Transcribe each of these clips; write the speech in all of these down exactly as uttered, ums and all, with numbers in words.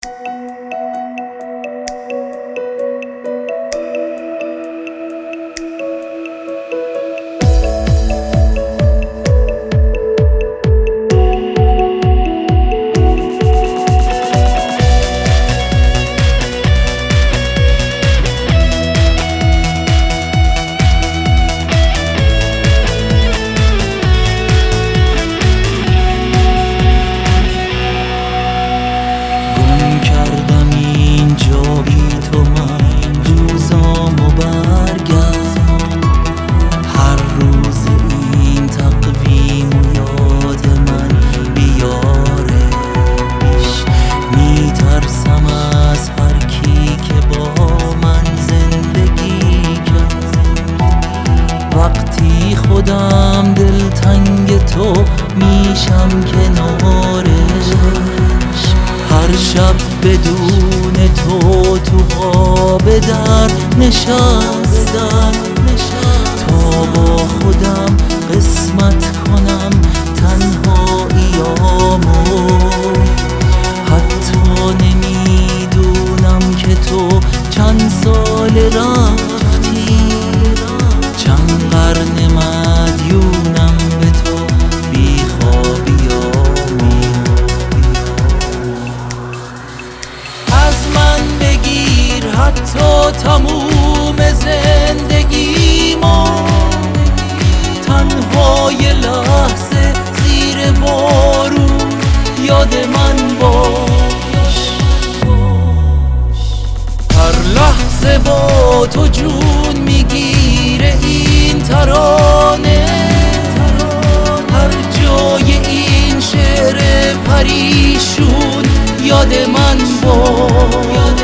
خودم دلتنگ تو میشم کنارش، هر شب بدون تو تو خواب در نشستم تا با خودم قسمت کنم تنهاییامو. حتی نمیدونم که تو چند سال رفتی، چند قرن مدیونم به تو بی خوابیامو. از من بگیر حتی تموم زندگیمو، تنهای لحظه زیر بارون یاد من باش. هر لحظه با تو جون میگیره این ترانه، هر جای این شعر پریشون یاد من باش.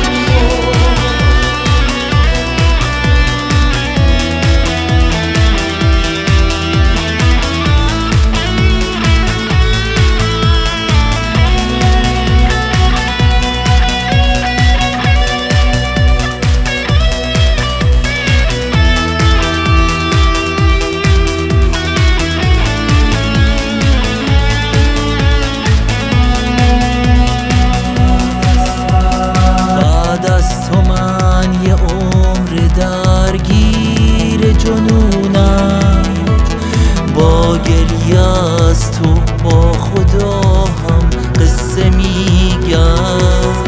درگیر جنونم با گریه از تو با خدا هم قصه میگم،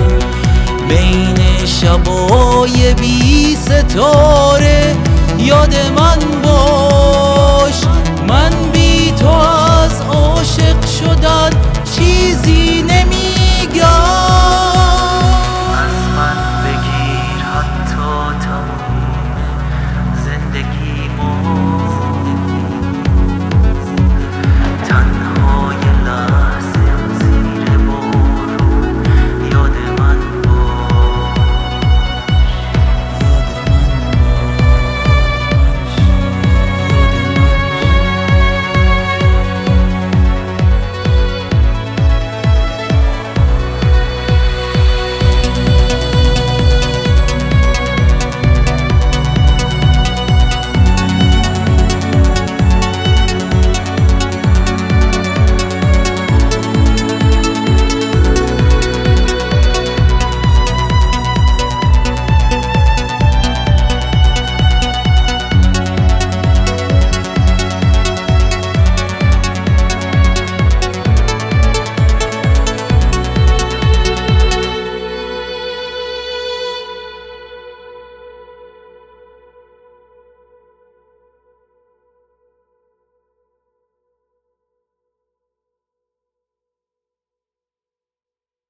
بین شبای بی ستاره یاد من